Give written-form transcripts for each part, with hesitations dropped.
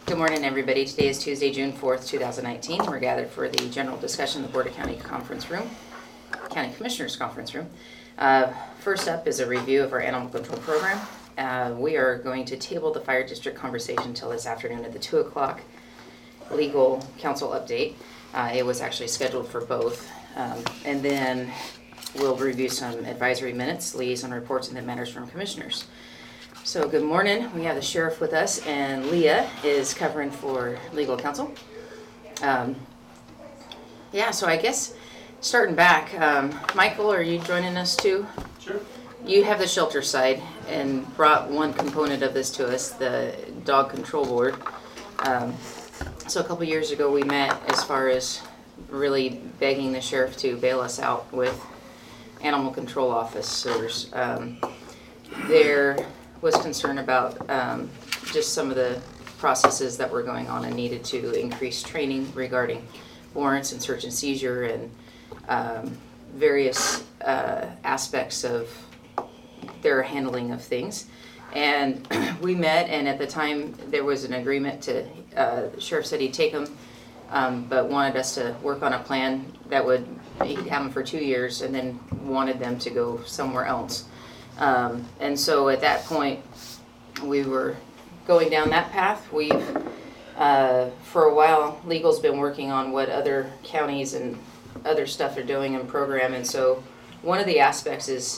Good morning, everybody. Today is Tuesday, June 4th, 2019. We're gathered for the general discussion in the Board of County Conference Room, County Commissioners Conference Room. First up is a review of our animal control program. We are going to table the fire district conversation until this afternoon at the 2 o'clock legal counsel update. It was actually scheduled for both. And then we'll review some advisory minutes, liaison reports, and then matters from commissioners. So good morning. We have the sheriff with us, and Leah is covering for legal counsel. So I guess starting back, Michael, are you joining us too? Sure. You have the shelter side and brought one component of this to us, the dog control board. So a couple years ago we met as far as really begging the sheriff to bail us out with animal control officers. There was concern about just some of the processes that were going on and needed to increase training regarding warrants and search and seizure and various aspects of their handling of things. And we met, and at the time there was an agreement to, the sheriff said he'd take them, but wanted us to work on a plan that would, he'd have them for 2 years and then wanted them to go somewhere else. And so at that point, we were going down that path. We've, for a while, legal's been working on what other counties and other stuff are doing in program. And so one of the aspects is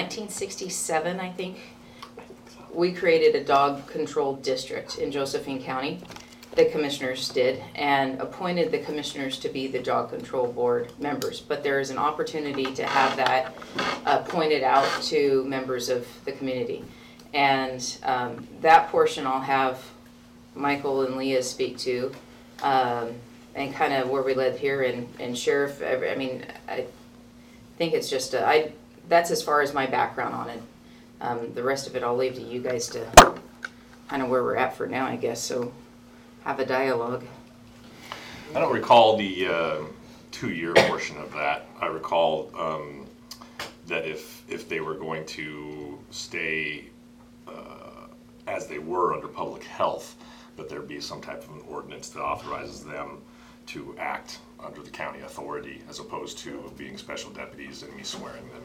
1967, I think, we created a dog control district in Josephine County. The commissioners did, and appointed the commissioners to be the dog control board members. But there is an opportunity to have that pointed out to members of the community. And that portion I'll have Michael and Leah speak to, and kind of where we live here, and Sheriff, I mean, I think it's just, that's as far as my background on it. The rest of it I'll leave to you guys to kind of where we're at for now, I guess. So have a dialogue. I don't recall the 2-year portion of that. I recall that if they were going to stay as they were under public health, that there'd be some type of an ordinance that authorizes them to act under the county authority as opposed to being special deputies and me swearing them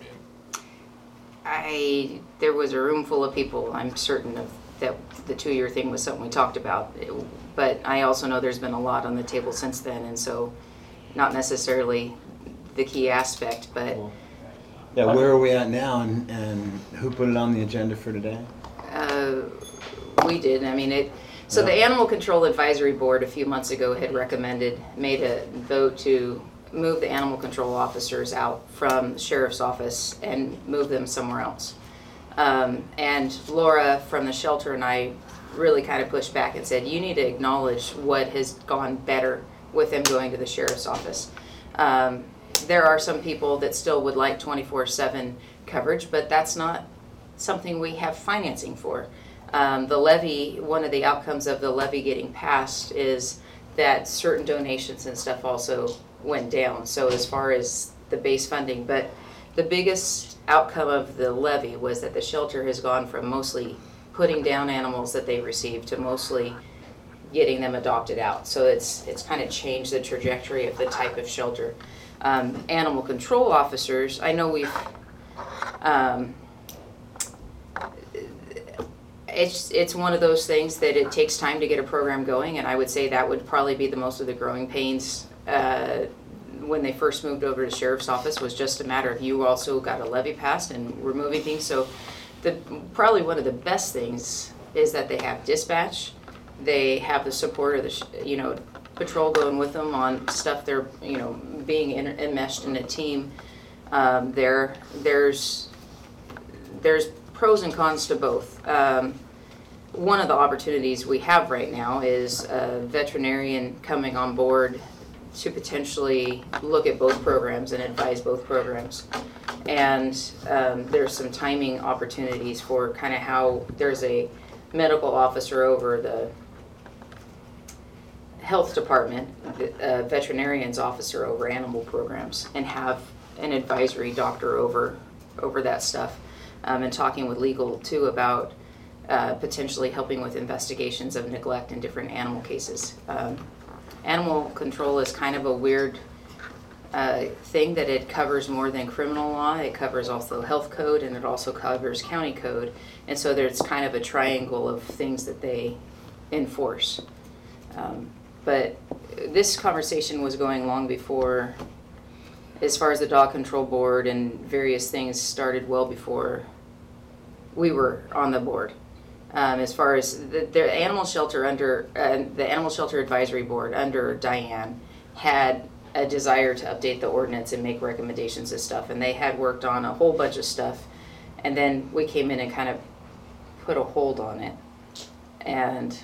in. There was a room full of people, I'm certain of that the 2-year thing was something we talked about, but I also know there's been a lot on the table since then, and so not necessarily the key aspect, but yeah, where are we at now, and who put it on the agenda for today? We did. I mean, so the Animal Control Advisory Board a few months ago had made a vote to move the animal control officers out from the sheriff's office and move them somewhere else. And Laura from the shelter and I really kind of pushed back and said, you need to acknowledge what has gone better with them going to the sheriff's office. There are some people that still would like 24/7 coverage, but that's not something we have financing for. The levy, one of the outcomes of the levy getting passed is that certain donations and stuff also went down. So as far as the base funding, but the biggest outcome of the levy was that the shelter has gone from mostly putting down animals that they received to mostly getting them adopted out. So it's kind of changed the trajectory of the type of shelter. Animal control officers, I know we've, it's one of those things that it takes time to get a program going, and I would say that would probably be the most of the growing pains when they first moved over to the sheriff's office, was just a matter of you also got a levy passed and we're moving things. So probably one of the best things is that they have dispatch. They have the support of the patrol going with them on stuff. They're being enmeshed in a team. There's pros and cons to both. One of the opportunities we have right now is a veterinarian coming on board to potentially look at both programs and advise both programs. And there's some timing opportunities for kind of how there's a medical officer over the health department, veterinarian's officer over animal programs, and have an advisory doctor over that stuff. And talking with legal too about potentially helping with investigations of neglect in different animal cases. Animal control is kind of a weird thing that it covers more than criminal law. It covers also health code, and it also covers county code. And so there's kind of a triangle of things that they enforce. But this conversation was going long before, as far as the dog control board and various things started well before we were on the board. As far as the animal shelter under the Animal Shelter Advisory Board under Diane had a desire to update the ordinance and make recommendations and stuff, and they had worked on a whole bunch of stuff, and then we came in and kind of put a hold on it, and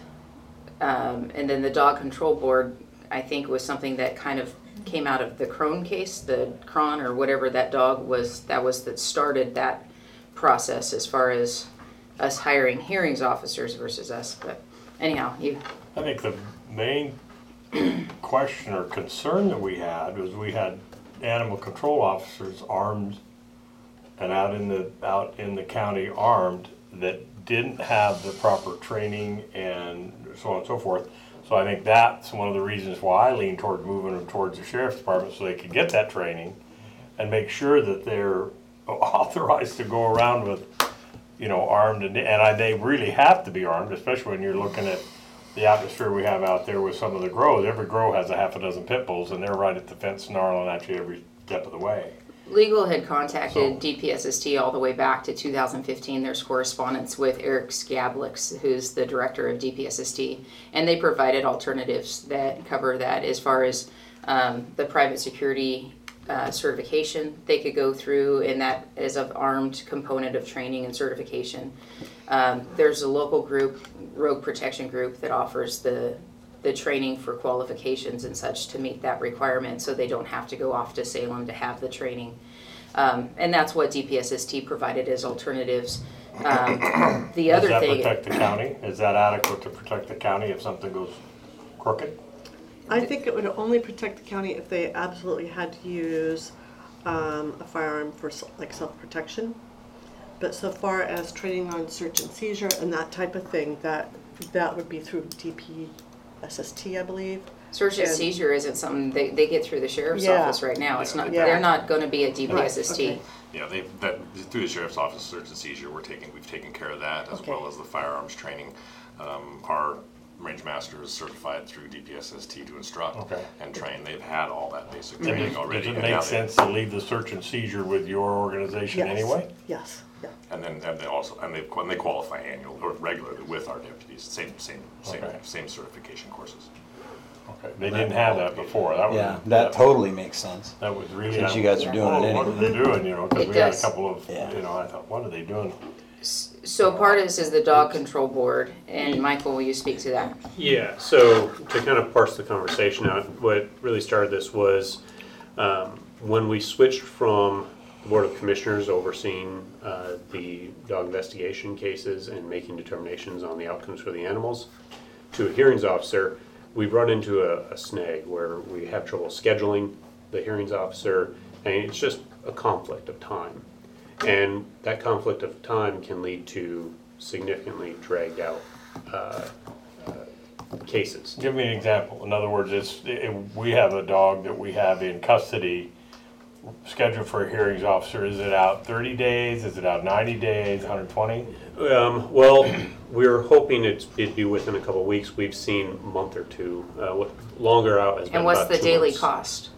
then the dog control board, I think, was something that kind of came out of the Crone case, the Cron or whatever that dog was, that started that process as far as us hiring hearings officers versus us. But anyhow, I think the main question or concern that we had was we had animal control officers armed and out in the county armed that didn't have the proper training and so on and so forth. So I think that's one of the reasons why I lean toward moving them towards the sheriff's department, so they could get that training and make sure that they're authorized to go around with, armed, and they really have to be armed, especially when you're looking at the atmosphere we have out there with some of the grows. Every grow has a half a dozen pit bulls, and they're right at the fence snarling at you every step of the way. Legal had contacted DPSST all the way back to 2015. There's correspondence with Eric Skablix, who's the director of DPSST, and they provided alternatives that cover that as far as the private security certification they could go through, and that is an armed component of training and certification. There's a local group, Rogue Protection Group, that offers the training for qualifications and such to meet that requirement, so they don't have to go off to Salem to have the training. And that's what DPSST provided as alternatives. The other thing... Does that protect the county? Is that adequate to protect the county if something goes crooked? I think it would only protect the county if they absolutely had to use a firearm for self-protection. But so far as training on search and seizure and that type of thing, that would be through DPSST, I believe. Search and seizure isn't something they get through the sheriff's office right now. It's not. Yeah. They're not going to be at DPSST. Right, okay. Yeah, through the sheriff's office, search and seizure, we've taken care of that, as well as the firearms training. Our range master is certified through DPSST to instruct and train. They've had all that basic training already. Does it make sense to leave the search and seizure with your organization anyway? Yes. Yeah. And they qualify annually or regularly with our deputies. Same certification courses. Okay. They didn't have that before. That totally makes sense. That was really. Since you guys are doing it What are anyway. they doing? Because we had a couple of. Yeah. I thought, what are they doing? So part of this is the dog control board, and Michael, will you speak to that? Yeah, so to kind of parse the conversation out, what really started this was when we switched from the Board of Commissioners overseeing the dog investigation cases and making determinations on the outcomes for the animals to a hearings officer, we've run into a snag where we have trouble scheduling the hearings officer, and it's just a conflict of time. And that conflict of time can lead to significantly dragged out cases. Give me an example. In other words, we have a dog that we have in custody scheduled for a hearings officer. Is it out 30 days? Is it out 90 days, 120? Well, we're hoping it'd be within a couple of weeks. We've seen a month or two. Longer out has been And what's about the 2 daily months. cost?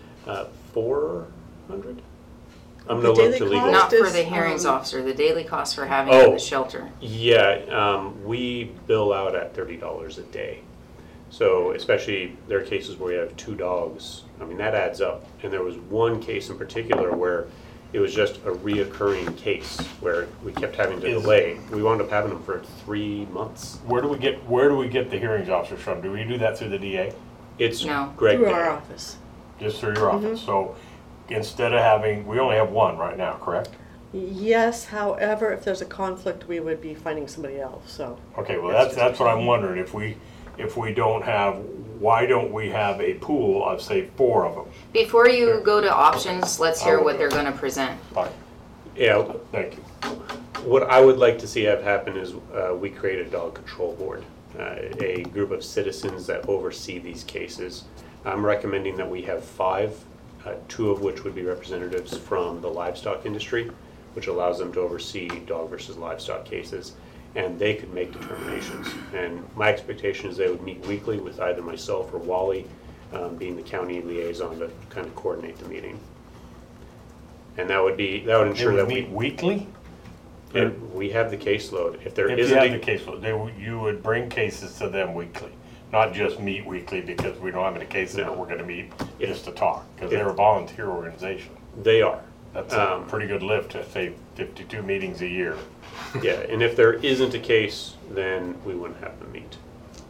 400. I'm The gonna look daily to legal. cost? Not for is, the hearings officer, the daily cost for having Oh. the shelter. Yeah, we bill out at $30 a day. So especially there are cases where you have 2 dogs. I mean, that adds up. And there was one case in particular where it was just a reoccurring case where we kept having to delay. We wound up having them for 3 months. Where do we get the hearings officers from? Do we do that through the DA? It's No. Greg Through Day. our office. Just through your office? So instead of having, we only have one right now, correct? Yes, however, if there's a conflict, we would be finding somebody else, so. Okay, well, that's what I'm wondering. If we don't have, why don't we have a pool of, say, 4 of them? Before you go to options, let's hear what they're going to present. Fine, Yeah, thank you. What I would like to see have happen is we create a dog control board, a group of citizens that oversee these cases. I'm recommending that we have 5, 2 of which would be representatives from the livestock industry, which allows them to oversee dog versus livestock cases, and they could make determinations. And my expectation is they would meet weekly with either myself or Wally, being the county liaison, to kind of coordinate the meeting. And that would ensure that meet weekly? we have the caseload. If there If you isn't had a- the caseload, you would bring cases to them weekly, not just meet weekly because we don't have any cases, No. but we're gonna meet If- just to talk, because if- they're a volunteer organization. they are. That's a pretty good lift to say 52 meetings a year. Yeah, and if there isn't a case, then we wouldn't have them meet.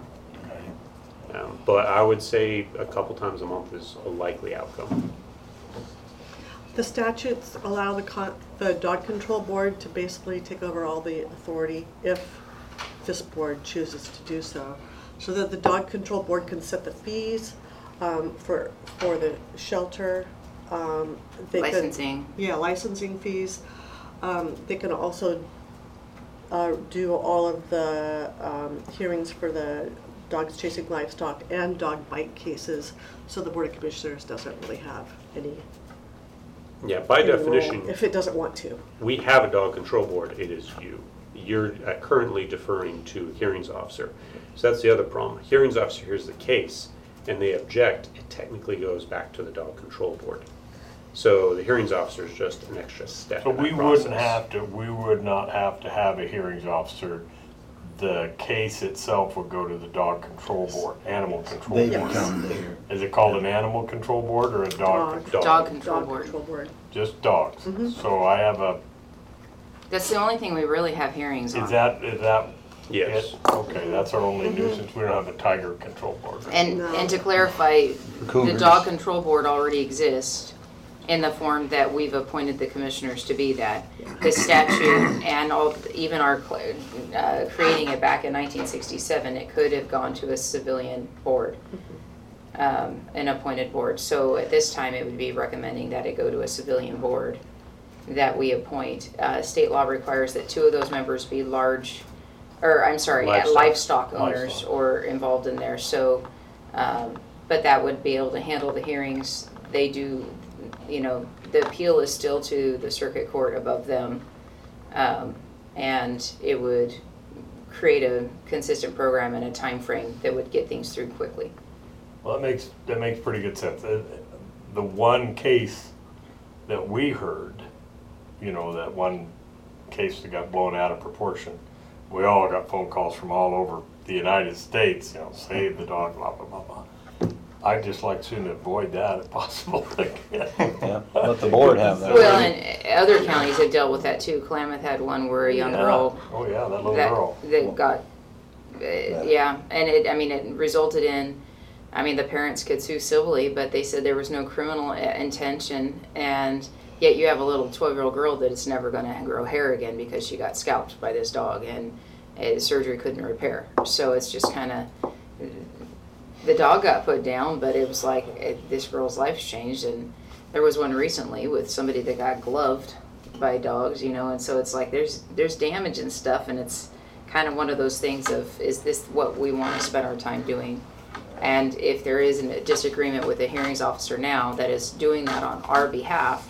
But I would say a couple times a month is a likely outcome. The statutes allow the dog control board to basically take over all the authority if this board chooses to do so. So that the dog control board can set the fees for the shelter. They can- Licensing. Yeah, licensing fees. They can also do all of the hearings for the dogs chasing livestock and dog bite cases, so the Board of Commissioners doesn't really have any Yeah, by any role definition, if it doesn't want to. we have a dog control board, it is you. You're currently deferring to a hearings officer. So that's the other problem. Hearings officer hears the case and they object, it technically goes back to the dog control board. So the hearings officer is just an extra step So in that we would not have to have a hearings officer. The case itself would go to the dog control board, animal control They board. become the hearing. Is it called an animal control board or a dog? Dog. Dog control Dog board. control board. Just dogs. So I have a, That's the only thing we really have hearings on. is that Yes. it? Okay, that's our only nuisance. We don't have a tiger control board. And to clarify, the Cougars. dog control board already exists in the form that we've appointed the commissioners to be that. The statute and even our creating it back in 1967, it could have gone to a civilian board, an appointed board. So at this time, it would be recommending that it go to a civilian board that we appoint. State law requires that 2 of those members be livestock owners Livestock. or involved in there. So, but that would be able to handle the hearings. They do, the appeal is still to the circuit court above them. And it would create a consistent program and a time frame that would get things through quickly. Well, that makes pretty good sense. The one case that we heard, that one case that got blown out of proportion, we all got phone calls from all over the United States, save the dog, blah, blah, blah, blah. I'd just like soon to avoid that if possible. Yeah, let the board have that. Well, and other counties have dealt with that too. Klamath had one where a young girl Oh, yeah, that little girl. that got, and it resulted in, the parents could sue civilly, but they said there was no criminal intention, and yet you have a little 12-year-old girl that is never going to grow hair again because she got scalped by this dog, and surgery couldn't repair. So it's just kind of, the dog got put down, but it was like this girl's life's changed. And there was one recently with somebody that got gloved by dogs, and so it's like there's damage and stuff, and it's kind of one of those things of, is this what we want to spend our time doing? And if there is a disagreement with a hearings officer now that is doing that on our behalf,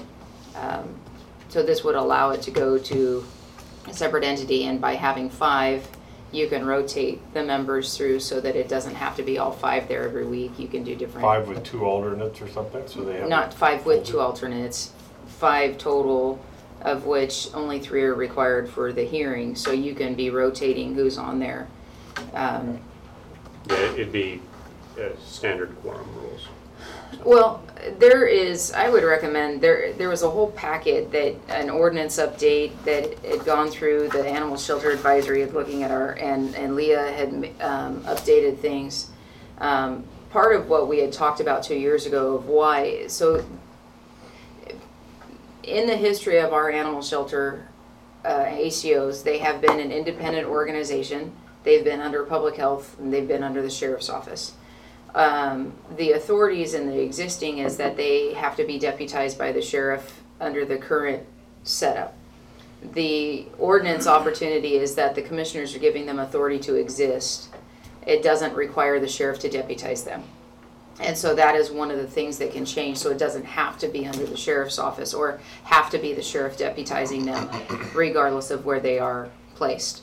so this would allow it to go to a separate entity, and by having 5, you can rotate the members through so that it doesn't have to be all 5 there every week. You can do different. 5 with 2 alternates or something, so they have. Not 5 with 2 alternates, 5 total, of which only 3 are required for the hearing. So you can be rotating who's on there. Yeah, it'd be standard quorum rules. Well, I would recommend, there was a whole packet an ordinance update that had gone through the Animal Shelter Advisory of looking at and Leah had updated things. Part of what we had talked about 2 years ago of why, so in the history of our animal shelter ACOs, they have been an independent organization. They've been under public health, and they've been under the sheriff's office. The authorities in the existing is that they have to be deputized by the sheriff under the current setup. the ordinance opportunity is that the commissioners are giving them authority to exist. It doesn't require the sheriff to deputize them. And so that is one of the things that can change, so it doesn't have to be under the sheriff's office or have to be the sheriff deputizing them, regardless of where they are placed.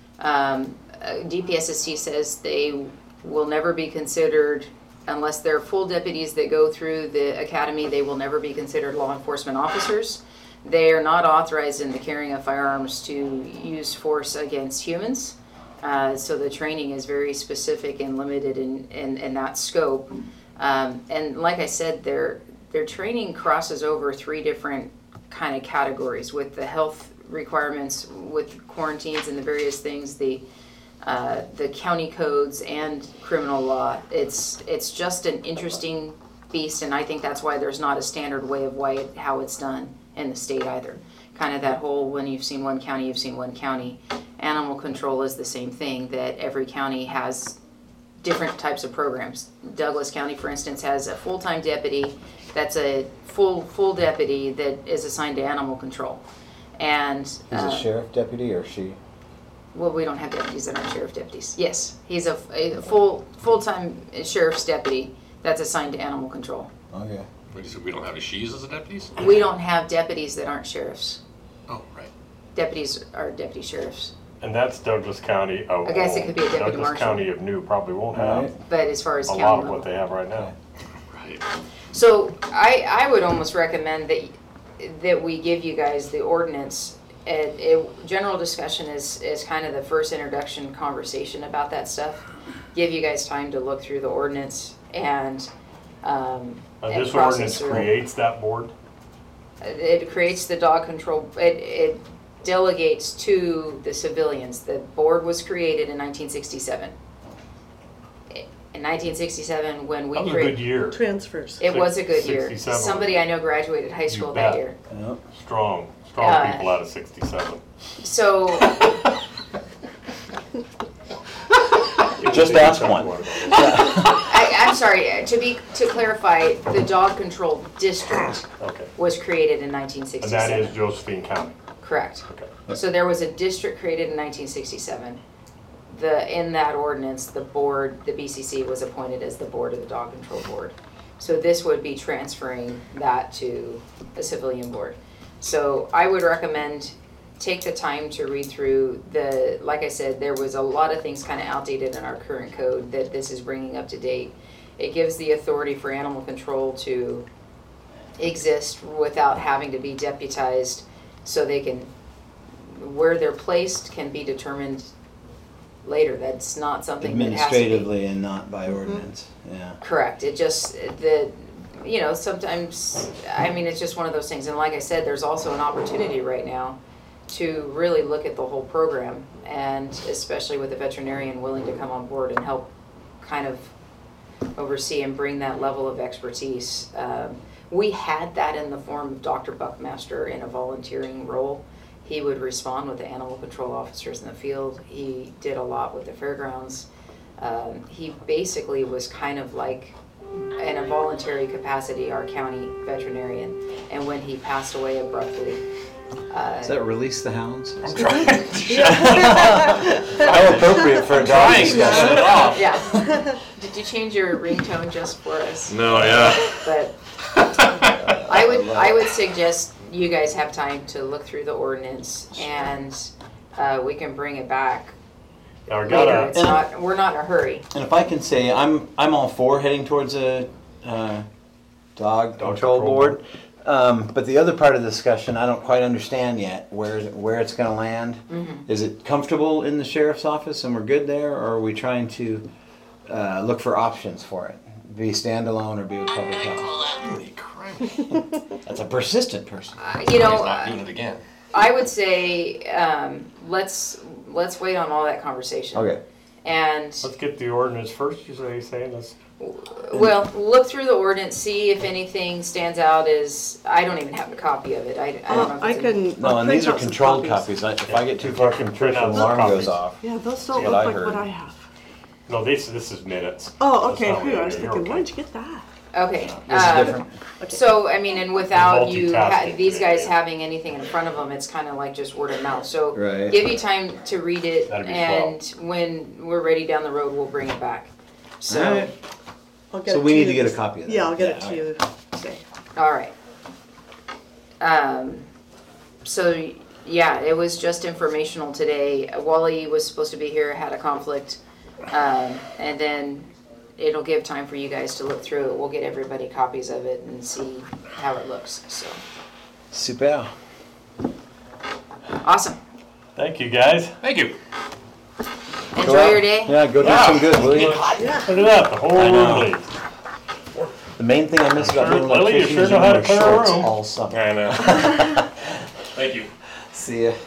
DPSSC says they will never be considered, unless they're full deputies that go through the academy, they will never be considered law enforcement officers. They are not authorized in the carrying of firearms to use force against humans. So the training is very specific and limited in that scope. And like I said, their training crosses over 3 different kind of categories with the health requirements, with quarantines and the various things, the county codes and criminal law. It's just an interesting beast, and I think that's why there's not a standard way of how it's done in the state either. Kind of that whole, when you've seen one county, you've seen one county. Animal control is the same thing, that every county has different types of programs. Douglas County, for instance, has a full-time deputy that's a full deputy that is assigned to animal control. And He's a sheriff deputy, or she? well, we don't have deputies that aren't sheriff deputies. Yes, he's a full-time sheriff's deputy that's assigned to animal control. Okay. What, you said we don't have a she's as a deputies? We don't have deputies that aren't sheriffs. Oh, right. Deputies are deputy sheriffs. And that's Douglas County. Oh, I guess it could be a deputy Douglas marshal. County of New probably won't have Right. But as far as a county lot of level. what they have right now. Right. So I would almost recommend that we give you guys the ordinance. General discussion is kind of the first introduction conversation about that stuff. Give you guys time to look through the ordinance and This process ordinance through. creates that board? It creates the dog control. It delegates to the civilians. The board was created in 1967. In 1967, when we That was a good year. Transfers. it was a good year. 67. Somebody I know graduated high school that bet. year. Yep. Strong people out of 67. So Just ask one. I'm sorry. To clarify, the dog control district Okay. was created in And 1967. that is Josephine County. Correct. Okay. So there was a district created in 1967. In that ordinance, the board, the BCC, was appointed as the board of the dog control board. So this would be transferring that to a civilian board. So I would recommend take the time to read through like I said, there was a lot of things kind of outdated in our current code that this is bringing up to date. It gives the authority for animal control to exist without having to be deputized, so they can, where they're placed can be determined later. That's not something that has to be. Administratively and not by ordinance, yeah. Correct. It just, sometimes, it's just one of those things. And like I said, there's also an opportunity right now to really look at the whole program, and especially with a veterinarian willing to come on board and help kind of oversee and bring that level of expertise. We had that in the form of Dr. Buckmaster in a volunteering role. He would respond with the animal control officers in the field. He did a lot with the fairgrounds. He basically was kind of like, in a voluntary capacity, our county veterinarian. And when he passed away abruptly, Does that release the hounds? I'm trying. How appropriate for a dog Trying to shut discussion. it off. yeah. Did you change your ringtone just for us? No, yeah. But I would suggest you guys have time to look through the ordinance, and we can bring it back Now, we later. gotta, We're not in a hurry. And if I can say, I'm all for heading towards a dog control board. But the other part of the discussion, I don't quite understand yet where it's going to land. Mm-hmm. Is it comfortable in the sheriff's office and we're good there, or are we trying to look for options for it? Be standalone or be with public health? Holy crap. That's a persistent person. He's not doing it again. I would say let's wait on all that conversation. Okay. And let's get the ordinance first, you saying this? well, look through the ordinance, see if anything stands out as, I don't even have a copy of it. I don't know if I it's can. No, I'll and print these are out some controlled copies. If I get too far from the church, an alarm goes off. Yeah, those don't That's look what I like heard. what I have. No, this is minutes. Oh, That's okay. not Phew, I was really- thinking, okay. where'd you get that? Okay. This is different. So, I mean, and without Multitasking. these guys having anything in front of them, it's kind of like just word of mouth. So Right. give you time to read it, That'd be and when we're ready down the road, we'll bring it back. So, Alright. I'll get So it we to need to you get a this- copy of that. Yeah, I'll get it Yeah, to you today. all right. So yeah, it was just informational today. Wally was supposed to be here, had a conflict, and then it'll give time for you guys to look through it. We'll get everybody copies of it and see how it looks. So Super. awesome. Thank you, guys. Thank you. Go Enjoy out. your day. Yeah, go do some good, will you? Look at that, the whole I know. room leaves. The main thing I miss about being an Lily, you electrician sure is know you how to wear clear a shorts room. all summer. I know. Thank you. See ya.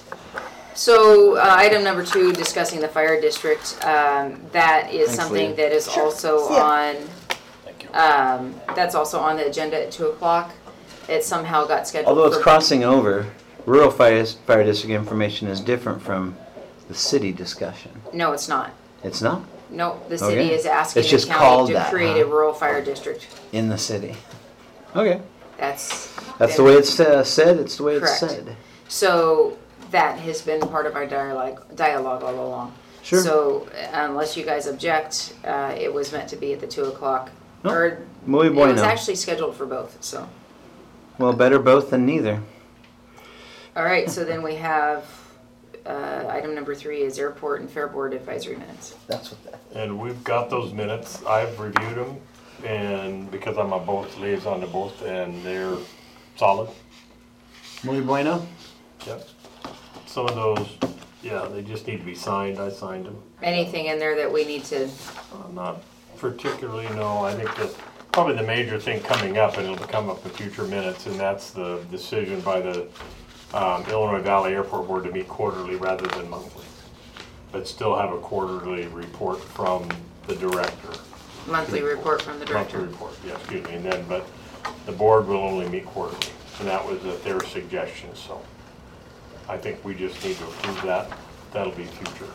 So item number 2, discussing the fire district. That is Thanks, something Leah. that is also See ya. on. Thank you. That's also on the agenda at 2:00. It somehow got scheduled. Although it's for- crossing over, rural fire district information is different from the city discussion. No, it's not. It's not No, the city Okay. is asking It's the just county called to that, create huh? a rural fire district. in the city. Okay. That's That's the way it's said. It's the way it's Correct. said. So that has been part of our dialogue all along. Sure. So unless you guys object, it was meant to be at the 2:00. No. Or Muy it was bueno. actually scheduled for both. So Well, better both than neither. all right. So then we have item number 3 is airport and fair board advisory minutes. That's what that. And we've got those minutes, I've reviewed them, and because I'm a both liaison to both, and they're solid. Muy bueno. Yep. Some of those, yeah, they just need to be signed, I signed them. Anything in there that we need to? Not particularly, no, I think that probably the major thing coming up, and it'll come up in future minutes, and that's the decision by the Illinois Valley Airport Board to meet quarterly rather than monthly. But still have a quarterly report from the director. Monthly report from the director. Monthly report, yeah, excuse me, and then, but the board will only meet quarterly, and that was at their suggestion, so. I think we just need to approve that, that'll be future.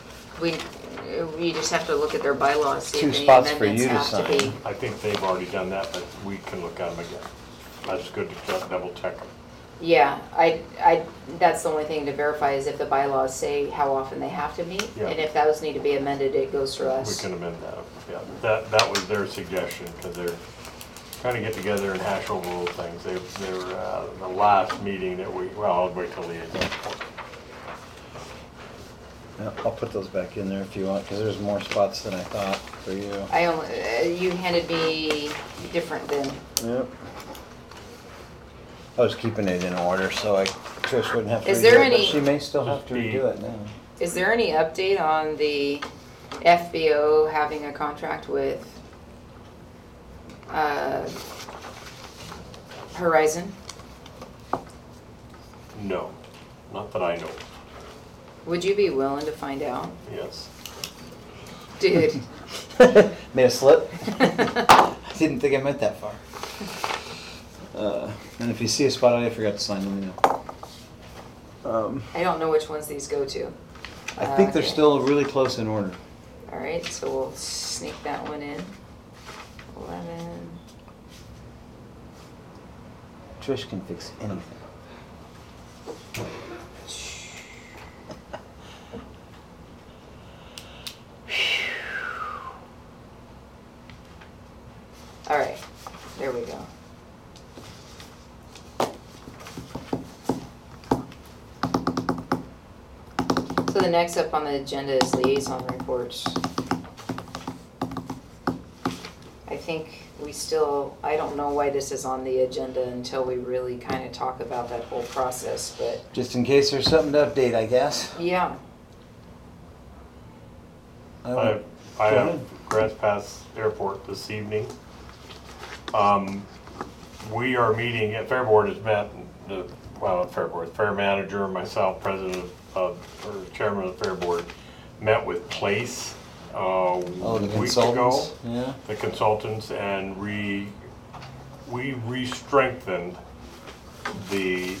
We just have to look at their bylaws, see 2 if any spots for amendments you to have to be. sign. I think they've already done that, but we can look at them again. That's good to double check them. Yeah, that's the only thing to verify is if the bylaws say how often they have to meet. Yeah. And if those need to be amended, it goes through We us. can amend that, yeah. That was their suggestion, because they're trying to get together and hash over those things. They're, the last meeting that I'll wait till liaison. Yeah, I'll put those back in there if you want, because there's more spots than I thought for you. I only, you handed me different than, Yep. I was keeping it in order so Trish wouldn't have to Is redo there it, but any- she may still have to Just be- redo it now. is there any update on the FBO having a contract with Horizon? No, not that I know, Would you be willing to find out? yes. Dude. Made a slip? Didn't think I meant that far. And if you see a spot I forgot to sign, let me know. I don't know which ones these go to. I think they're Okay. still really close in order. All right, so we'll sneak that one in. 11. Trish can fix anything. All right, there we go. So the next up on the agenda is liaison reports. I think we still, I don't know why this is on the agenda until we really kind of talk about that whole process, but Just in case there's something to update, I guess. yeah. I I don't- have Go ahead. Grants Pass Airport this evening. We are meeting, at Fair Board has met, Fair Board, Fair Manager, myself, President or Chairman of the Fair Board, met with Place a Oh, the week ago. consultants? Yeah. The consultants, and we re-strengthened the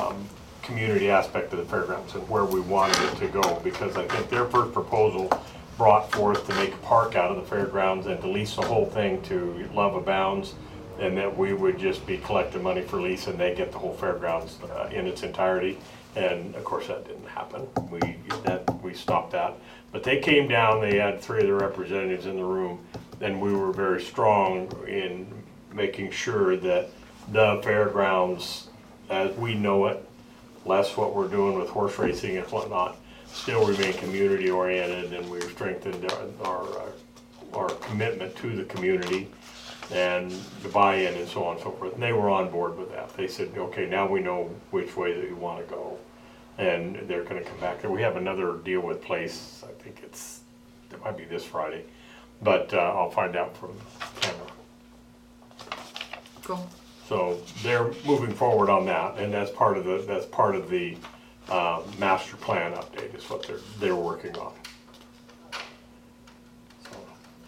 community aspect of the fairgrounds and where we wanted it to go, because I think their first proposal brought forth to make a park out of the fairgrounds and to lease the whole thing to Love Abounds, and that we would just be collecting money for lease and they get the whole fairgrounds in its entirety. And of course that didn't happen. We stopped that. But they came down, they had 3 of their representatives in the room, and we were very strong in making sure that the fairgrounds, as we know it, less what we're doing with horse racing and whatnot, still remain community oriented, and we've strengthened our commitment to the community and the buy-in and so on and so forth. And they were on board with that. They said, okay, now we know which way that you want to go. And they're going to come back there. We have another deal with Place. I think it might be this Friday, but I'll find out from Tamara. Cool. So they're moving forward on that, and that's part of the master plan update is what they're working on. So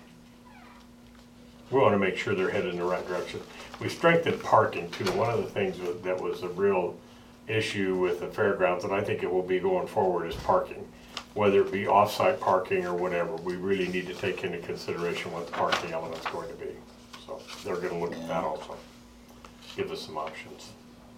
we want to make sure they're headed in the right direction. We strengthened parking too. One of the things that was a real issue with the fairgrounds, and I think it will be going forward, is parking. Whether it be off-site parking or whatever, we really need to take into consideration what the parking element's going to be. So they're going to look at that also. Give us some options.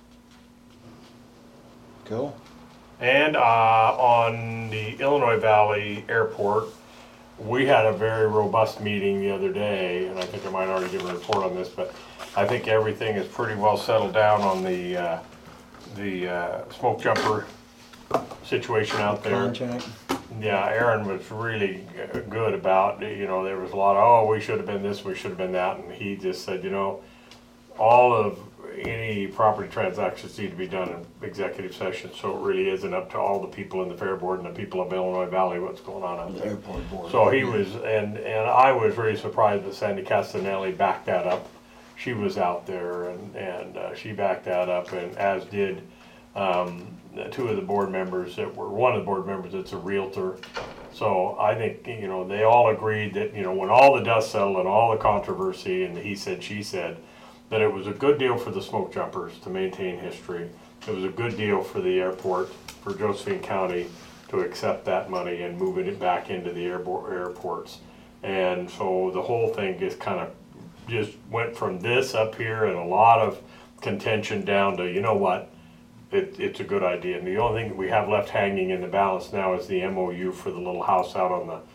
Cool. And on the Illinois Valley Airport, we had a very robust meeting the other day, and I think I might already give a report on this, but I think everything is pretty well settled down on the smoke jumper situation out there. Contract. Yeah, Aaron was really good about, there was a lot of, oh, we should have been this, we should have been that, and he just said, all of any property transactions need to be done in executive session, so it really isn't up to all the people in the fair board and the people of Illinois Valley what's going on out The there. airport board. So he was, and I was really surprised that Sandy Castanelli backed that up. She was out there and she backed that up, and as did 2 of the board members one of the board members that's a realtor. So I think, they all agreed that, when all the dust settled and all the controversy and the he said, she said, that it was a good deal for the smoke jumpers to maintain history. It was a good deal for the airport, for Josephine County to accept that money and moving it back into the airports. And so the whole thing just went from this up here and a lot of contention down to, it's a good idea. And the only thing we have left hanging in the balance now is the MOU for the little house out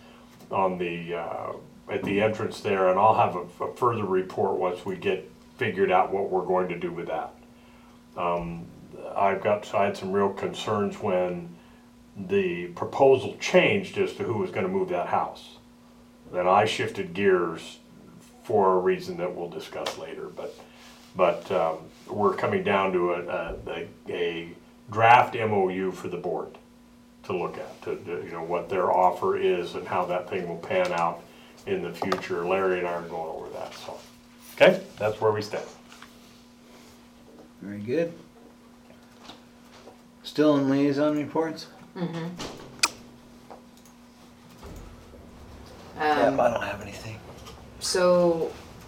at the entrance there. And I'll have a further report once we get figured out what we're going to do with that. I had some real concerns when the proposal changed as to who was going to move that house. Then I shifted gears for a reason that we'll discuss later. But we're coming down to a draft MOU for the board to look at, to what their offer is and how that thing will pan out in the future. Larry and I are going over that. So, okay, that's where we stand. Very good. Still in liaison reports? Mm-hmm. I don't have anything. So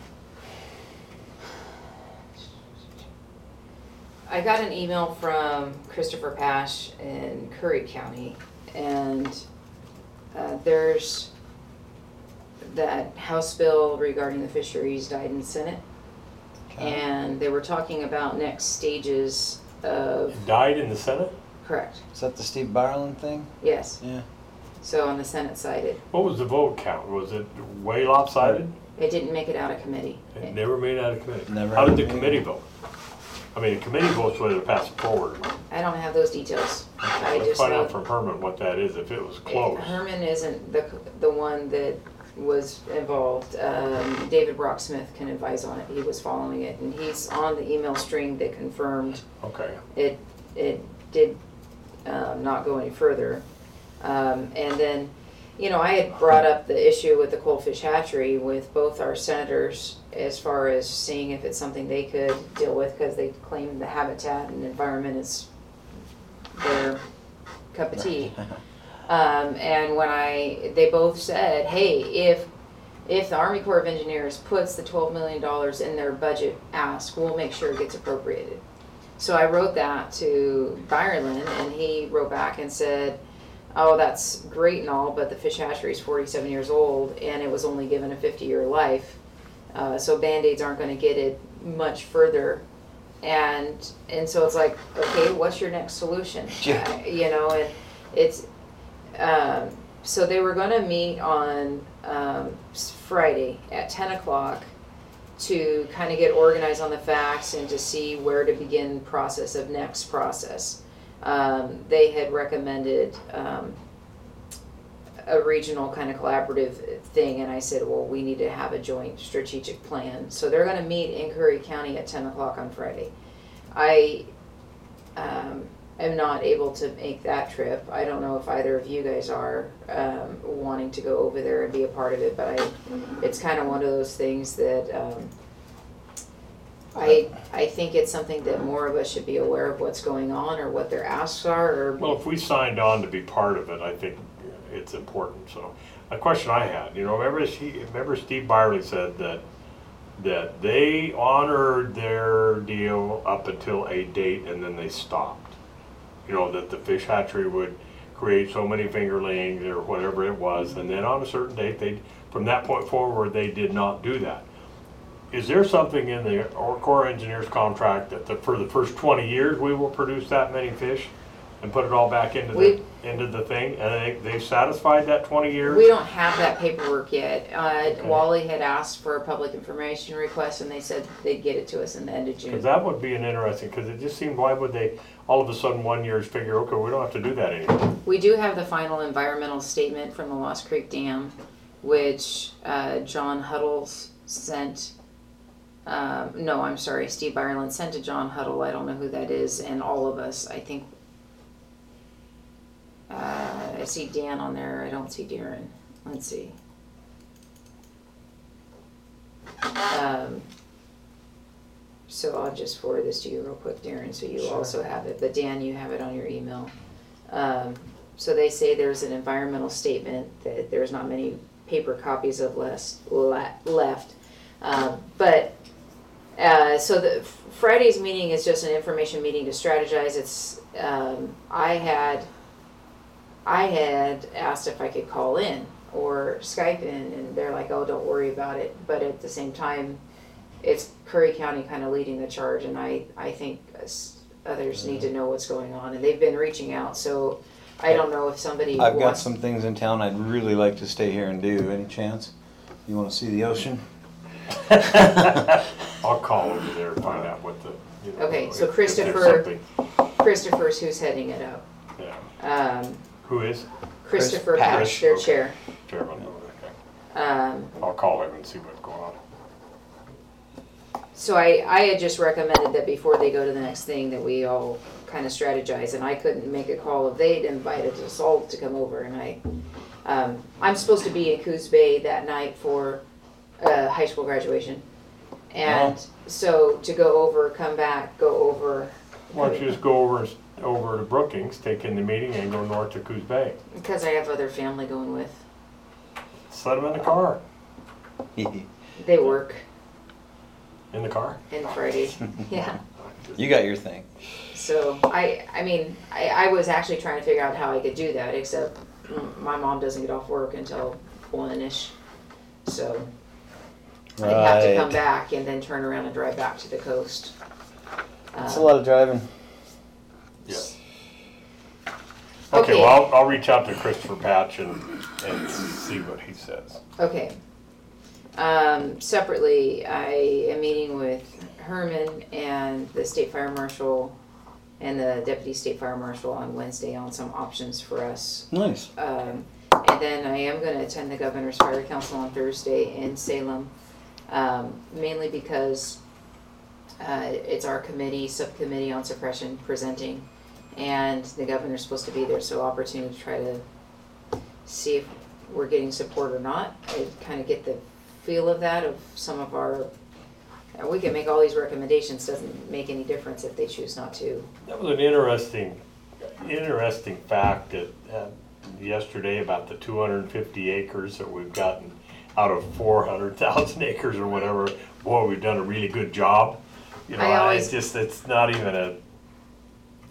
I got an email from Christopher Pash in Curry County, and there's that House bill regarding the fisheries died in the Senate, and they were talking about next stages of. It died in the Senate? Correct. Is that the Steve Barland thing? Yes. Yeah. So on the Senate side, What was the vote count? Was it way lopsided? it didn't make it out of committee. It never made it out of committee. Never How out did of the committee. committee vote? I mean, the committee votes whether to pass it forward. I don't have those details. I Let's just find know out from Herman what that is, if it was close. Herman isn't the one that was involved. David Brocksmith can advise on it. He was following it, and he's on the email string that confirmed Okay. it did not go any further. And then, I had brought up the issue with the Coalfish Hatchery with both our senators as far as seeing if it's something they could deal with, because they claim the habitat and environment is their cup of tea. And when they both said, hey, if the Army Corps of Engineers puts the $12 million in their budget ask, we'll make sure it gets appropriated. So I wrote that to Byerlin, and he wrote back and said, oh, that's great and all, but the fish hatchery is 47 years old and it was only given a 50-year life. So Band-Aids aren't going to get it much further. And so it's like, okay, what's your next solution? Yeah. You know, and it's, so they were going to meet on Friday at 10 o'clock to kind of get organized on the facts and to see where to begin process of next process. They had recommended a regional kind of collaborative thing, and I said, well, we need to have a joint strategic plan. So they're going to meet in Curry County at 10 o'clock on Friday. I am not able to make that trip. I don't know if either of you guys are wanting to go over there and be a part of it, but it's kind of one of those things that I think it's something that more of us should be aware of what's going on or what their asks are. Or Well, if we signed on to be part of it, I think it's important. So a question I had, remember Steve Byerly said that they honored their deal up until a date and then they stopped. That the fish hatchery would create so many fingerlings or whatever it was, and then on a certain date, from that point forward, they did not do that. Is there something in the Corps of Engineers contract that for the first 20 years we will produce that many fish and put it all back into the thing, and they've satisfied that 20 years? We don't have that paperwork yet. Wally had asked for a public information request, and they said they'd get it to us in the end of June. Because that would be an interesting, because it just seemed, why would they all of a sudden 1 year's figure, okay, we don't have to do that anymore? We do have the final environmental statement from the Lost Creek Dam, which John Huddles sent. No, I'm sorry, Steve Ireland sent to John Huddle. I don't know who that is, and all of us. I think I see Dan on there. I don't see Darren. Let's see. So I'll just forward this to you real quick, Darren, so you also have it. But Dan, you have it on your email. So they say there's an environmental statement that there's not many paper copies of left. So the Friday's meeting is just an information meeting to strategize. It's I had asked if I could call in or Skype in, and they're like, oh, don't worry about it. But at the same time, it's Curry County kind of leading the charge, and I think others need to know what's going on, and they've been reaching out. So I don't know if somebody I've got wants. some things in town I'd really like to stay here and do. Any chance? You want to see the ocean? I'll call over there and find out what the. Okay, so if there's Christopher's who's heading it up. something. Yeah. Um, Who is? Christopher Patch. Patch, their Okay. chair. Chairman. Okay. Um, I'll call him and see what's going on. So I had just recommended that before they go to the next thing that we all kind of strategize, and I couldn't make a call if they'd invited us all to come over, and I'm supposed to be in Coos Bay that night for high school graduation, and so to go over, come back, go over. Why don't you just go over to Brookings, take in the meeting, and go north to Coos Bay? Because I have other family going with. Set them in the car. They work In the car? in Friday, yeah. You got your thing. So I was actually trying to figure out how I could do that, except my mom doesn't get off work until 1-ish. So I'd have to come back and then turn around and drive back to the coast. It's a lot of driving. Yes. Okay. Okay, well, I'll reach out to Christopher Patch and see what he says. Okay. Separately, I am meeting with Herman and the state fire marshal and the deputy state fire marshal on Wednesday on some options for us. Nice. And then I am going to attend the governor's fire council on Thursday in Salem, mainly because it's our subcommittee on suppression presenting, and the governor's supposed to be there, so opportunity to try to see if we're getting support or not. I kind of get the feel of that, of some of our, we can make all these recommendations, doesn't make any difference if they choose not to. That was an interesting fact that yesterday about the 250 acres that we've gotten out of 400,000 acres or whatever. Boy, we've done a really good job. I always- it's not even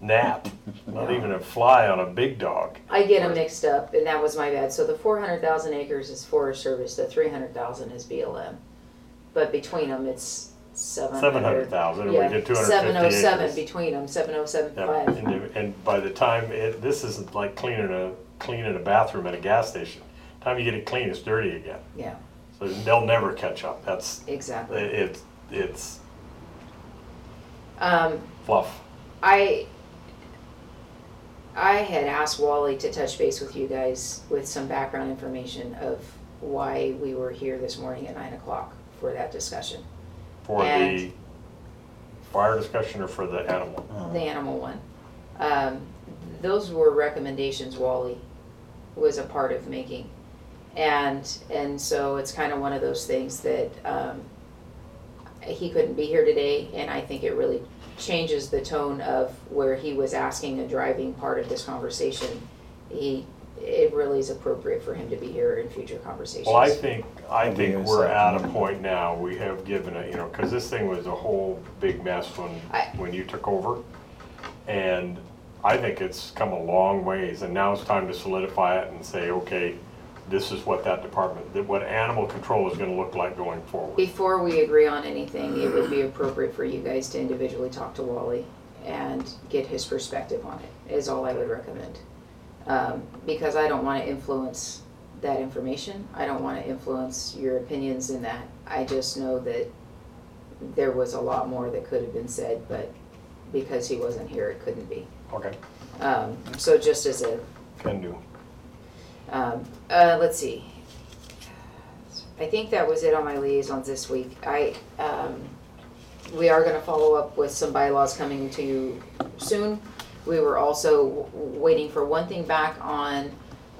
gnat, not even a fly on a big dog. I get them mixed up, and that was my bad. So the 400,000 acres is Forest Service, the 300,000 is BLM. But between them, it's 700,000, and we Yeah, did 250 707 acres. between them, Yeah, 7075. and by the time this isn't like cleaning a bathroom at a gas station. Time you get it clean, it's dirty again. Yeah, So they'll never catch up. That's exactly. it's Um, fluff. I had asked Wally to touch base with you guys with some background information of why we were here this morning at 9 o'clock for that discussion, For the And- fire discussion or for the animal? the animal one. Those were recommendations Wally was a part of making. And so it's kind of one of those things that he couldn't be here today, and I think it really changes the tone of where he was asking and driving part of this conversation. It really is appropriate for him to be here in future conversations. Well, I think Maybe we're it's at a like- point now, we have given it, because this thing was a whole big mess when you took over. And I think it's come a long ways, and now it's time to solidify it and say, okay, this is what that department, what animal control is gonna look like going forward. Before we agree on anything, it would be appropriate for you guys to individually talk to Wally and get his perspective on it, is all I would recommend. Because I don't want to influence that information. I don't want to influence your opinions in that. I just know that there was a lot more that could have been said, but because he wasn't here, it couldn't be. Okay, So just as a, can do. let's see. I think that was it on my liaisons this week. We are gonna follow up with some bylaws coming to you soon. We were also waiting for one thing back on,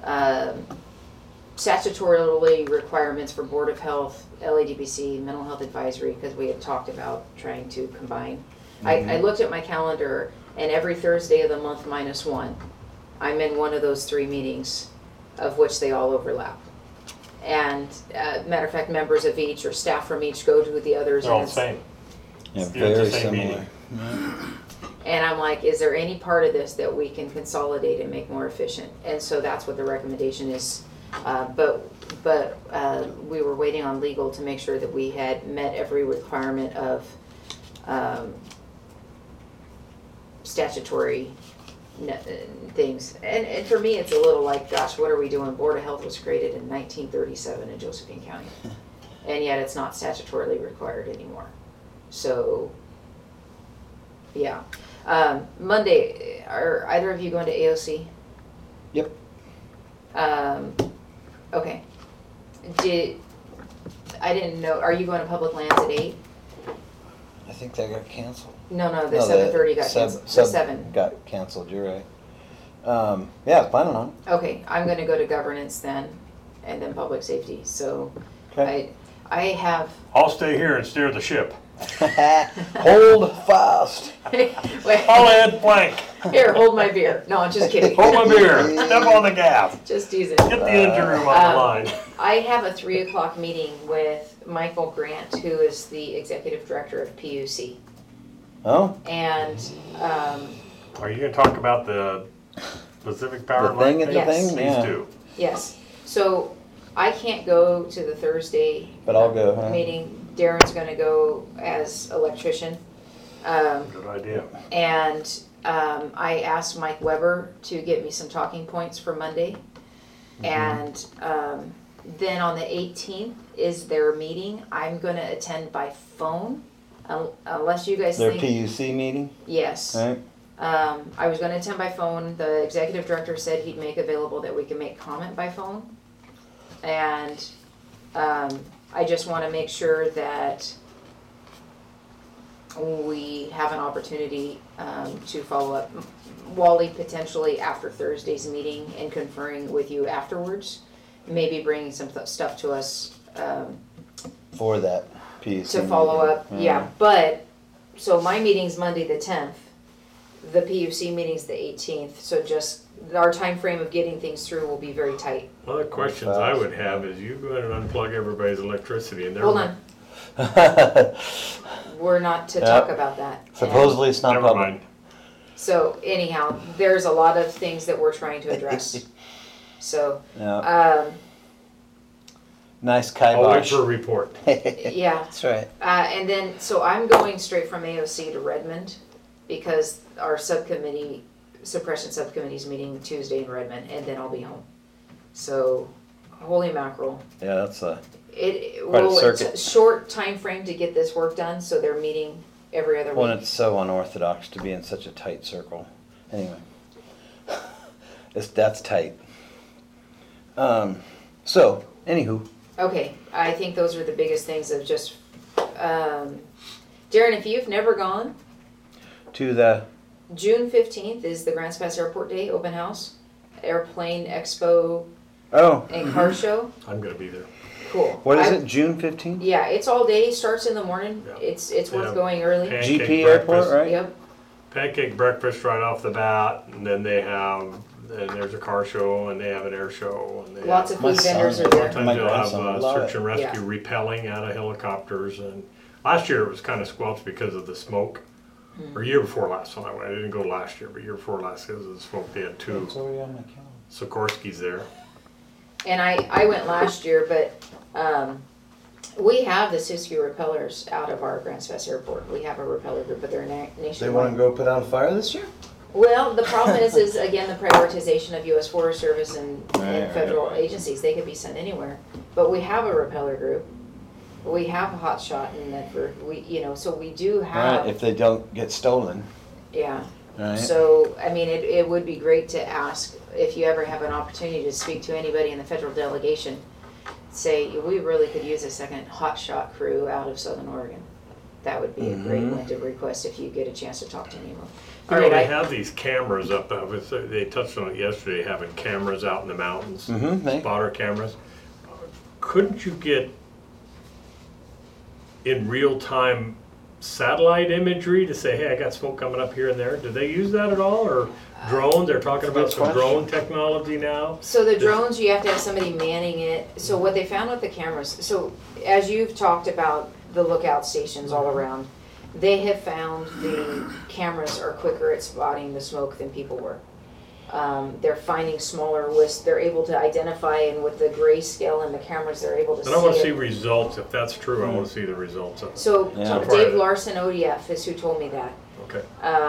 statutorily requirements for Board of Health, LADPC, Mental Health Advisory, because we had talked about trying to combine. I looked at my calendar, and every Thursday of the month minus one, I'm in one of those 3 meetings, of which they all overlap. And matter of fact, members of each or staff from each go to the others. They're all and the it's- same. Yeah, It's the very same similar. meeting. And I'm like, is there any part of this that we can consolidate and make more efficient? And so that's what the recommendation is. But we were waiting on legal to make sure that we had met every requirement of statutory things. And for me, it's a little like, gosh, what are we doing? Board of Health was created in 1937 in Josephine County. And yet it's not statutorily required anymore. So, yeah. Monday, are either of you going to AOC? Yep. Okay. I didn't know, are you going to Public Lands at 8? I think that got canceled. No, the No, 7:30 got canceled. The 7. Got canceled, you're right. Yeah, I was planning on Okay, I'm gonna go to governance then, and then public safety, so it. Okay. I have, I'll stay here and steer the ship. Hold fast. wait, I'll add blank. here, hold my beer. No, I'm just kidding. Hold my beer. Step on the gas. Just teasing. Get the engine room on the line. I have a 3 o'clock meeting with Michael Grant, who is the executive director of PUC. Oh, And, Are you gonna talk about the Pacific Power the line thing and the Yes. thing? Please Yeah. do. yes, so I can't go to the Thursday But I'll go, huh? meeting. Darren's gonna go as electrician. Good idea. And I asked Mike Weber to get me some talking points for Monday. And then on the 18th is their meeting. I'm gonna attend by phone, unless you guys Their think. PUC meeting, Yes. right? I was gonna attend by phone. The executive director said he'd make available that we can make comment by phone. And I just wanna make sure that we have an opportunity to follow up. Wally potentially after Thursday's meeting and conferring with you afterwards, maybe bringing some stuff to us For that PUC. to follow meeting. up. Yeah, but, so my meeting's Monday the 10th, the PUC meeting's the 18th, so just, our time frame of getting things through will be very tight. One of the questions I would have is you go ahead and unplug everybody's electricity and they're. Hold on, we're not to Yep. talk about that. Supposedly it's not Never public. mind. So anyhow, there's a lot of things that we're trying to address. So, Yeah. Nice I'll wait kibosh. for a report. yeah. That's right. And then, so I'm going straight from AOC to Redmond because our subcommittee, suppression subcommittee's meeting Tuesday in Redmond, and then I'll be home. So, holy mackerel. Yeah, that's a It, Quite a well, it's circuit. a short time frame to get this work done, so they're meeting every other when week. it's so unorthodox to be in such a tight circle. Anyway, that's tight. So, anywho, Okay, I think those are the biggest things of just, Darren, if you've never gone, to the June 15th is the Grants Pass Airport Day open house, airplane expo and car show. I'm gonna be there. Cool. what is it? June 15th? Yeah, it's all day, starts in the morning. Yeah. It's They worth have going early. pancake GP Airport, breakfast. right? Yep. Pancake breakfast right off the bat, and then there's a car show, and they have an air show, and they Lots have, of My food vendors son- are there. sometimes My they'll have grandson would love search it. and rescue Yeah. repelling out of helicopters, and last year it was kind of squelched because of the smoke. Hmm. Or year before last when I went, I didn't go last year, but year before last because of the smoke. They had two It's already on my calendar. Sikorsky's there. And I went last year, but we have the Siskiyou repellers out of our Grants Pass Airport. We have a repeller group, but they're nationwide. They want to go put out a fire this year? Well, the problem is again, the prioritization of U.S. Forest Service and Right, federal right. agencies. They could be sent anywhere. But we have a repeller group. We have a hot shot in Medford. So we do have, Right, if they don't get stolen, yeah. right? So, I mean, it would be great to ask, if you ever have an opportunity to speak to anybody in the federal delegation, say, we really could use a second hot shot crew out of Southern Oregon. That would be a great one to request if you get a chance to talk to anyone. You All know, right, they have these cameras up. They touched on it yesterday, having cameras out in the mountains, spotter cameras. Couldn't you get in real time satellite imagery to say, hey, I got smoke coming up here and there? Do they use that at all? Or drones? They're talking about Good some question. drone technology now. So the drones, you have to have somebody manning it. So what they found with the cameras, so as you've talked about the lookout stations all around, they have found the cameras are quicker at spotting the smoke than people were. They're finding smaller wisps. They're able to identify, and with the grayscale and the cameras, they're able to And I want to see see it. results. If that's true, I want to see the results of it. So Yeah. Dave Larson, ODF, is who told me that. Okay.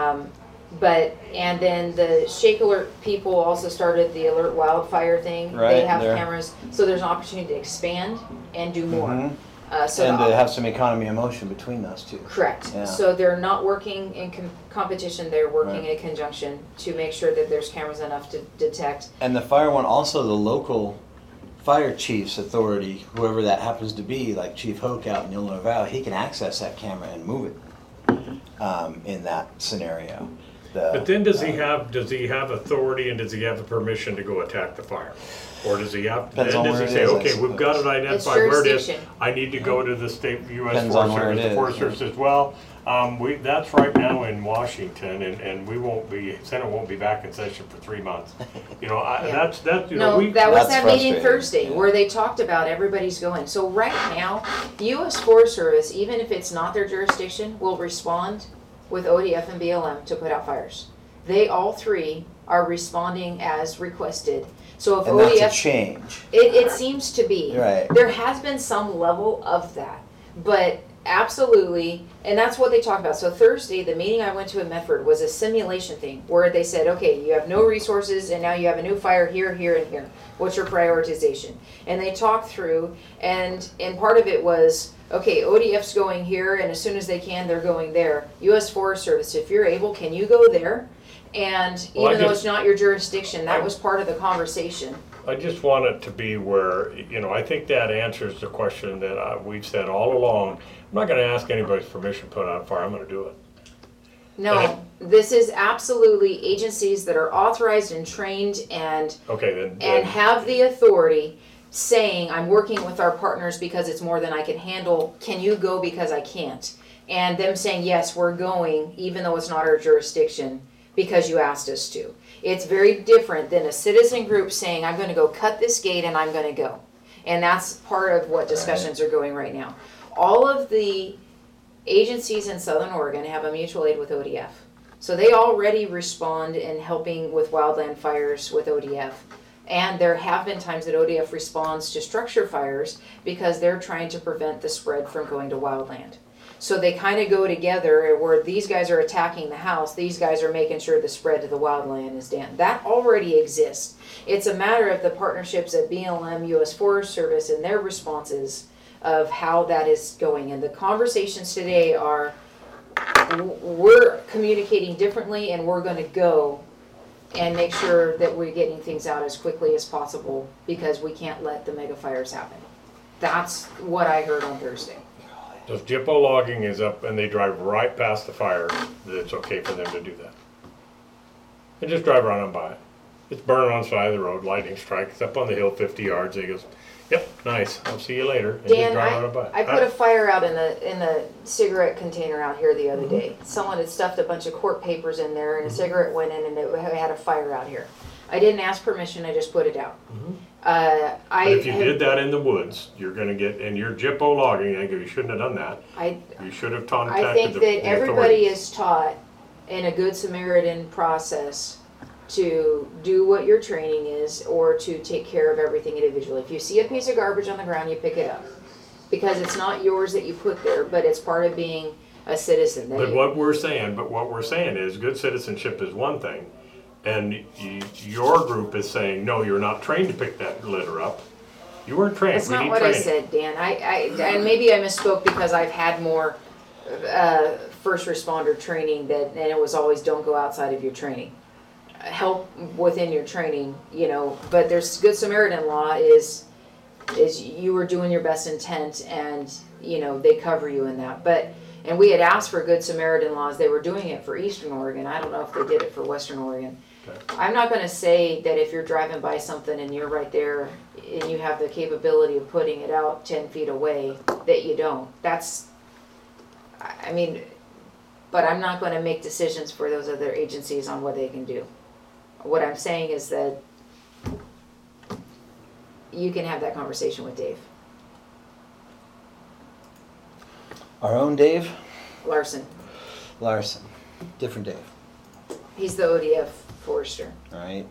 And then the Shake Alert people also started the Alert Wildfire thing. They Right, have they're- cameras, so there's an opportunity to expand and do more. Mhm. So And the- to have some economy of motion between those two. correct. Yeah. So they're not working in competition, they're working Right. in conjunction to make sure that there's cameras enough to detect. And the fire one, also the local fire chief's authority, whoever that happens to be, like Chief Hoke out in Illinois Valley, he can access that camera and move it in that scenario. But then does he have authority, and does he have the permission to go attack the fire? Or does he have, Depends then on does he where it say, is, I okay, we've got it suppose. identified where it is. jurisdiction. I need to go to the state U.S. Depends on Forest where it Service. The is, Forest yeah. Service says, well, that's right now in Washington, and we won't be, Senate won't be back in session for 3 months. You know, Yeah. that, you No, know, we. that was That's that meeting frustrating, Thursday yeah. where they talked about everybody's going. So right now, U.S. Forest Service, even if it's not their jurisdiction, will respond with ODF and BLM to put out fires. They all three are responding as requested. So if And that's a ODF, change. it seems to be. Right. There has been some level of that, but absolutely, and that's what they talked about. So Thursday, the meeting I went to in Medford was a simulation thing where they said, okay, you have no resources and now you have a new fire here, here, and here. What's your prioritization? And they talked through, and part of it was, okay, ODF's going here, and as soon as they can, they're going there. U.S. Forest Service, if you're able, can you go there? And Well, I even though just- it's not your jurisdiction, that was part of the conversation. I just want it to be where, you know, I think that answers the question that we've said all along. I'm not gonna ask anybody's permission to put out a fire, I'm gonna do it. No, this is absolutely agencies that are authorized and trained and Okay, then. have the authority saying, I'm working with our partners because it's more than I can handle. Can you go because I can't? And them saying, yes, we're going, even though it's not our jurisdiction, because you asked us to. It's very different than a citizen group saying, I'm gonna go cut this gate and I'm gonna go. And that's part of what discussions are going right now. All of the agencies in Southern Oregon have a mutual aid with ODF. So they already respond in helping with wildland fires with ODF. And there have been times that ODF responds to structure fires because they're trying to prevent the spread from going to wildland. So they kind of go together where these guys are attacking the house, these guys are making sure the spread to the wildland is down. That already exists. It's a matter of the partnerships at BLM, U.S. Forest Service, and their responses of how that is going. And the conversations today are, we're communicating differently, and we're going to go and make sure that we're getting things out as quickly as possible because we can't let the mega fires happen. That's what I heard on Thursday. So if Jippo Logging is up and they drive right past the fire, that it's okay for them to do that. And just drive right on by it. It's burning on the side of the road, lightning strike, it's up on the hill 50 yards, and he goes, yep, nice, I'll see you later, and just Dan, drive right on by it. I put a fire out in the cigarette container out here the other day. Someone had stuffed a bunch of court papers in there, and a cigarette went in, and it had a fire out here. I didn't ask permission, I just put it out. But if you did that in the woods, you're gonna get, and you're Jippo Logging, I go, you shouldn't have done that. You should have contacted I think the that everybody authorities. is taught in a Good Samaritan process to do what your training is or to take care of everything individually. If you see a piece of garbage on the ground, you pick it up. Because it's not yours that you put there, but it's part of being a citizen. But what we're saying is good citizenship is one thing. And your group is saying, no, you're not trained to pick that litter up. You weren't trained. That's We not need what training. I said, Dan. And maybe I misspoke because I've had more first responder training and it was always don't go outside of your training. Help within your training, but there's Good Samaritan law is you were doing your best intent and, they cover you in that. And we had asked for Good Samaritan laws. They were doing it for Eastern Oregon. I don't know if they did it for Western Oregon. Okay. I'm not going to say that if you're driving by something and you're right there and you have the capability of putting it out 10 feet away that you don't. But I'm not going to make decisions for those other agencies on what they can do. What I'm saying is that you can have that conversation with Dave Our own Dave Larson. different Dave, He's the ODF forester. all right?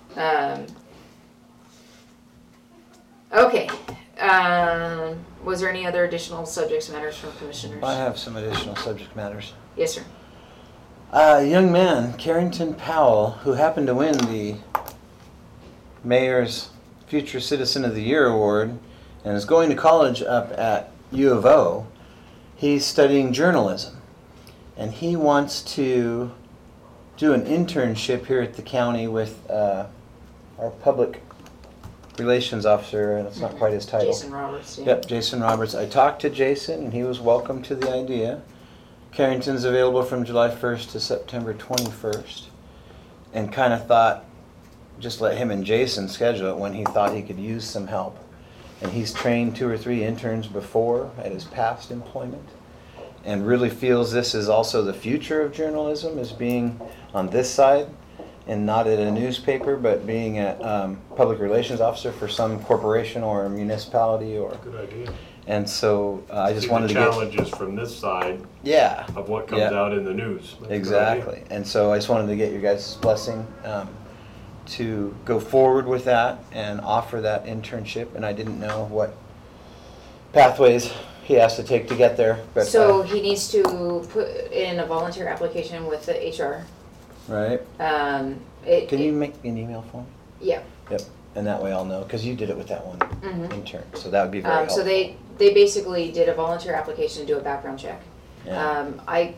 Okay. Was there any other additional subjects matters from commissioners? I have some additional subject matters. Yes, sir. A young man, Carrington Powell, who happened to win the Mayor's Future Citizen of the Year award and is going to college up at U of O, he's studying journalism. And he wants to do an internship here at the county with our public relations officer, and it's not quite his title. Jason Roberts. Yeah. Yep, Jason Roberts. I talked to Jason, and he was welcome to the idea. Carrington's available from July 1st to September 21st, and kind of thought, just let him and Jason schedule it when he thought he could use some help. And he's trained 2 or 3 interns before at his past employment, and really feels this is also the future of journalism, is being on this side, and not at a newspaper, but being a public relations officer for some corporation or municipality or. Good idea. And so I just See wanted the to get. challenges from this side Yeah, of what comes Yeah. out in the news. That's a good idea. exactly. And so I just wanted to get your guys' blessing to go forward with that and offer that internship. And I didn't know what pathways he has to take to get there. But So he needs to put in a volunteer application with the HR. right? Can you make an email for me? Yeah. Yep. And that way I'll know, because you did it with that one Mhm. intern. So that would be very helpful. So they basically did a volunteer application to do a background check. Yeah. I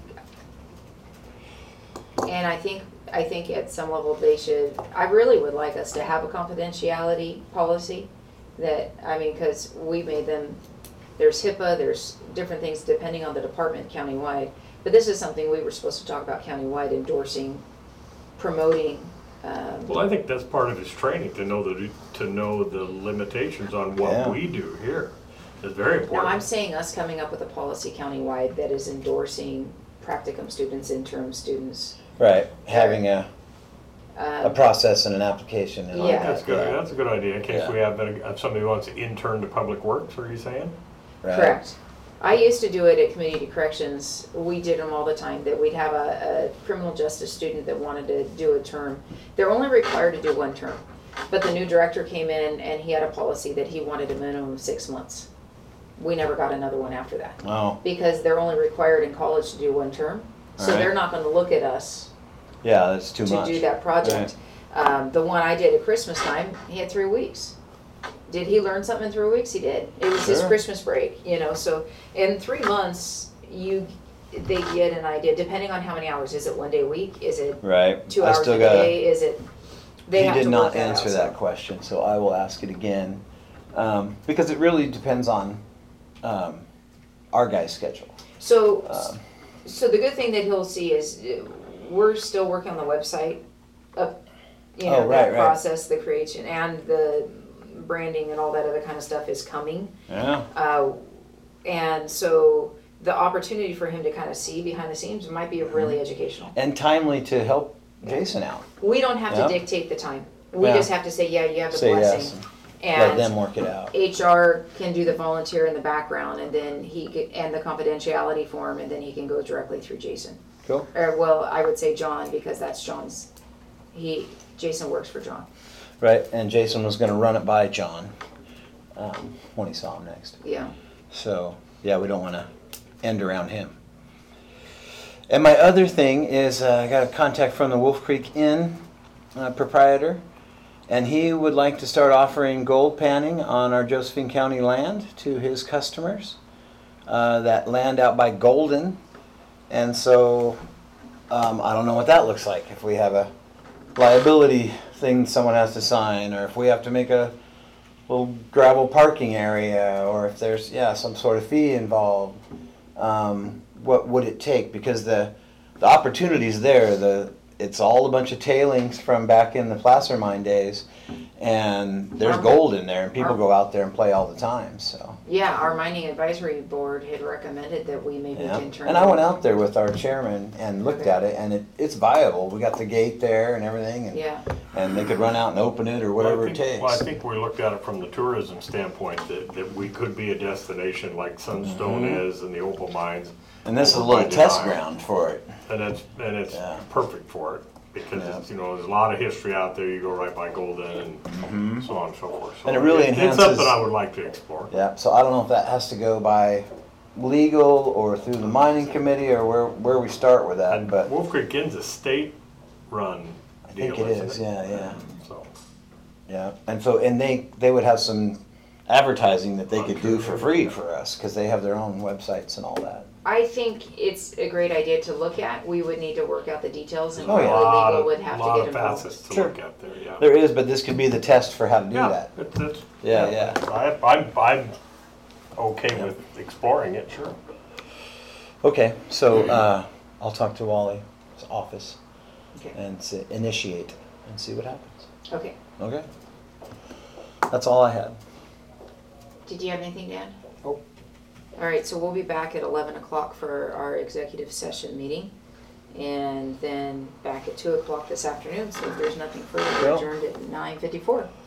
think at some level they should, I really would like us to have a confidentiality policy because we made them, there's HIPAA, there's different things depending on the department countywide. But this is something we were supposed to talk about countywide, endorsing, promoting. Well, I think that's part of his training, to know the limitations on what Yeah. we do here. It's very Now, important. I'm saying us coming up with a policy countywide that is endorsing practicum students, interim students. Right. Having a um, process and an application. And all Yeah. that. That's good. That's a good idea. In case Yeah. we have somebody who wants to intern to public works. Are you saying? Right. Correct. I used to do it at community corrections. We did them all the time, that we'd have a criminal justice student that wanted to do a term. They're only required to do one term. But the new director came in and he had a policy that he wanted a minimum of 6 months. We never got another one after that. Oh, Because they're only required in college to do one term. So Alright. they're not gonna look at us yeah, that's too to much. do that project. The one I did at Christmas time, he had 3 weeks. Did he learn something in 3 weeks? He did. It was his Sure. Christmas break, you know, so in 3 months, they get an idea, depending on how many hours. Is it 1 day a week? Is it Right. 2 I hours still a gotta. day? Is it, they He have did to not work that answer out, that so. question, so I will ask it again. Because it really depends on our guy's schedule. So, Um, so the good thing that he'll see is we're still working on the website, you know, Oh, right, that right. process, the creation, and the branding and all that other kind of stuff is coming. Yeah. And so the opportunity for him to kind of see behind the scenes might be Mm-hmm. really educational. And timely to help Jason out. We don't have Yeah. to dictate the time. We Yeah. just have to say, yeah, you have the Say blessing. yes. Let them And work it out. HR can do the volunteer in the background, and then and the confidentiality form, and then he can go directly through Jason. Cool. Or, well, I would say John, because that's John's, Jason works for John. Right, and Jason was gonna run it by John when he saw him next. Yeah. So, yeah, we don't wanna end around him. And my other thing is, I got a contact from the Wolf Creek Inn proprietor, and he would like to start offering gold panning on our Josephine County land to his customers. That land out by Golden. And so, I don't know what that looks like. If we have a liability thing someone has to sign, or if we have to make a little gravel parking area, or if there's, some sort of fee involved. What would it take? Because the opportunity's there. It's all a bunch of tailings from back in the placer mine days, and there's gold in there, and people go out there and play all the time. So Yeah, our mining advisory board had recommended that we maybe yeah, can turn. and I went out there with our chairman and looked at it, and it's viable. We got the gate there and everything, and Yeah, and they could run out and open it or whatever it takes. Well, I think we looked at it from the tourism standpoint, that we could be a destination like Sunstone is and the opal mines. And this is a over by little test Denali. ground for it. And it's Yeah. perfect for it, because Yeah. it's, there's a lot of history out there. You go right by Golden and so on and so forth. So And it really It's enhances- something I would like to explore. Yeah, so I don't know if that has to go by legal or through the mining committee or where we start with that, And but Wolf Creek Inn's a state-run I deal, think it isn't is, yeah. So, Yeah, and so, and they would have some advertising that they could do for free for us, because they have their own websites and all that. I think it's a great idea to look at. We would need to work out the details, and Oh, yeah. probably legal would have to lot get of involved. facets to Sure. look at there, yeah. There is, but this could be the test for how to do Yeah, that. it's- Yeah. I'm okay with exploring it, sure. Okay, so I'll talk to Wally's office Okay. and initiate and see what happens. Okay. Okay? That's all I had. Did you have anything, Dan? Nope. All right, so we'll be back at 11 o'clock for our executive session meeting, and then back at 2 o'clock this afternoon. So if there's nothing further, we're Cool. adjourned at 9:54.